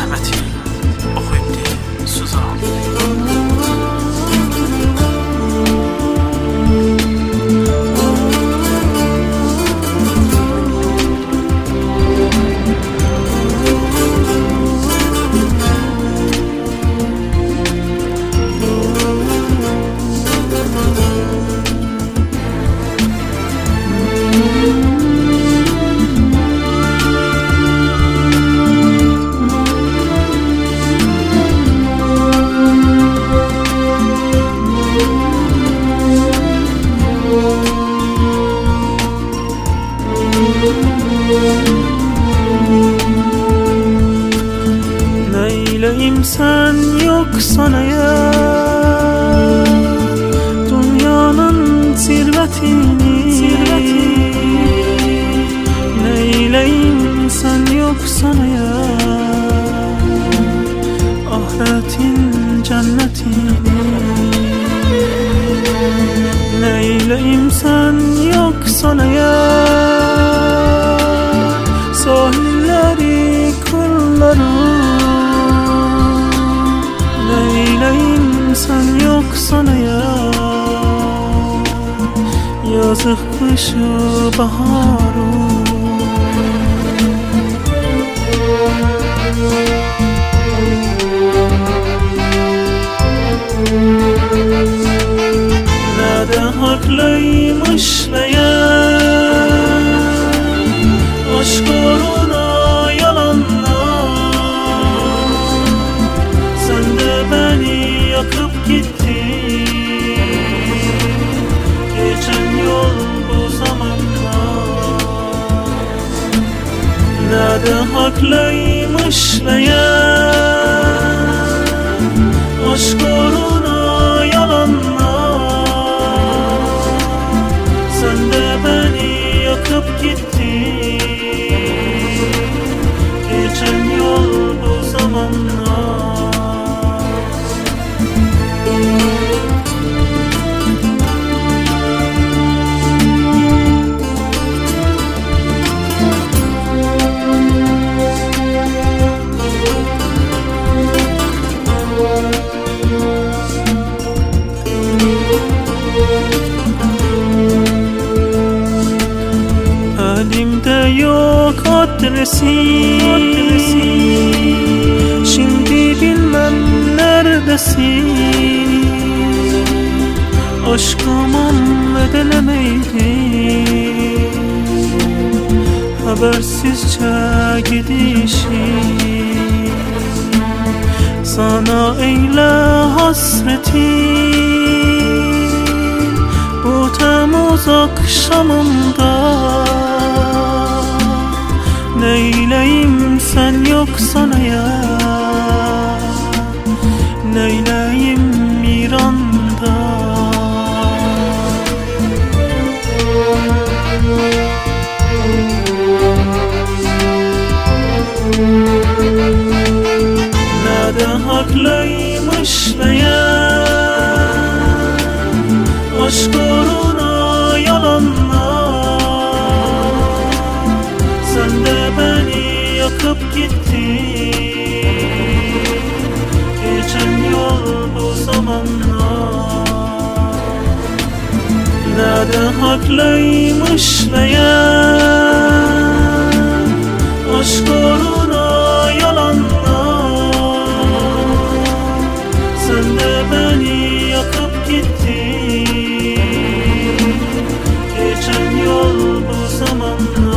rəhməti oxuyubdi, söz aldı. Neyleyim sen yoksan eğer dünyanın zirvetini, neyleyim sen yoksan eğer ahiretin cennetini, neyleyim sen yoksan eğer sahilleri kırları, neyleyim sen yoksan eğer yazık kışı baharı. Nerede haklıymış meğer aşk uğruna yalanlar, sen de beni yakıp gittin geçen yol bu zamanlar. Nerede haklıymış meğer aşk uğruna yalanlar, sen de beni yakıp gittin geçen yol bu zamanlar. Elimde yok adresi, şimdi bilmem neredesin. Aşkıma bedelemeydi habersizce gidişi, sana eyle hasreti bu Temmuz akşamında. Neyleyim sen yoksan eğer, neyleyim İran'da. Nerede haklıymış meğer aşk uğruna yalanlar, sen de beni yakıp gittin geçen yol bu zamanlar. Nerede haklıymış meğer aşk uğruna yalanlar, sen de beni yakıp gittin geçen yol bu zamanlar.